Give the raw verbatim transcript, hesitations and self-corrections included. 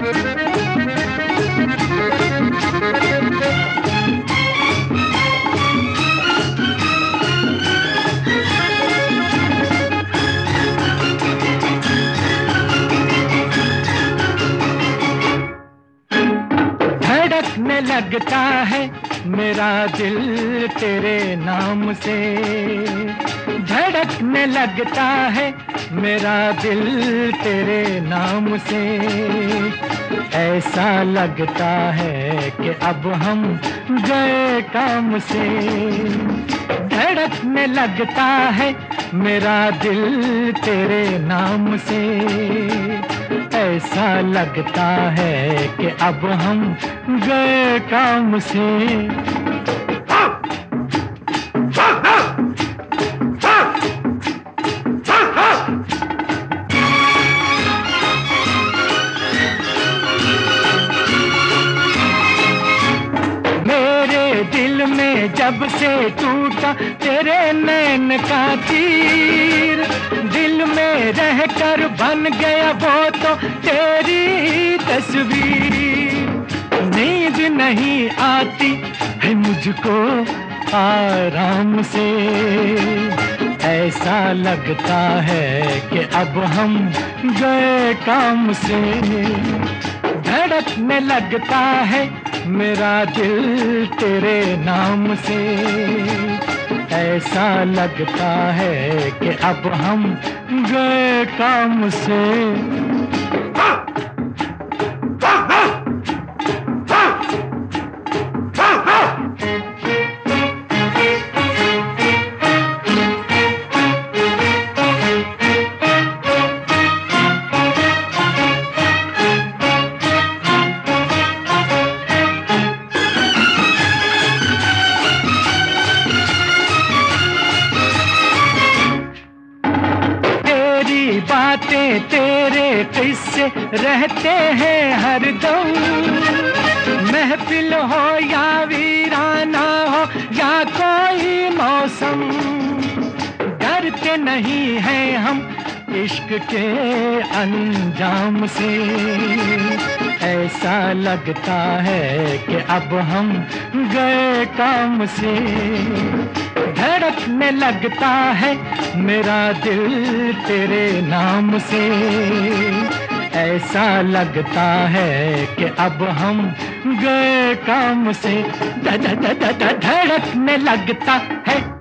धड़कने लगता है मेरा दिल तेरे नाम से, धड़कने लगता है मेरा दिल तेरे नाम से। ऐसा लगता है कि अब हम गए काम से। धड़कने लगता है मेरा दिल तेरे नाम से। ऐसा लगता है कि अब हम गए काम से। दिल में जब से टूटा तेरे नैन का तीर, दिल में रहकर बन गया वो तो तेरी ही तस्वीर। नींद नहीं आती है मुझको आराम से। ऐसा लगता है कि अब हम गए काम से। धड़कने लगता है मेरा दिल तेरे नाम से। ऐसा लगता है कि अब हम गए काम से। बातें तेरे किस्से रहते हैं हर दम। महफिल हो या वीराना हो या कोई मौसम, डरते नहीं हैं हम इश्क के अंजाम से। ऐसा लगता है कि अब हम गए काम से। धड़कने लगता है मेरा दिल तेरे नाम से। ऐसा लगता है कि अब हम गए काम से। ध ध ध ध धड़कने लगता है।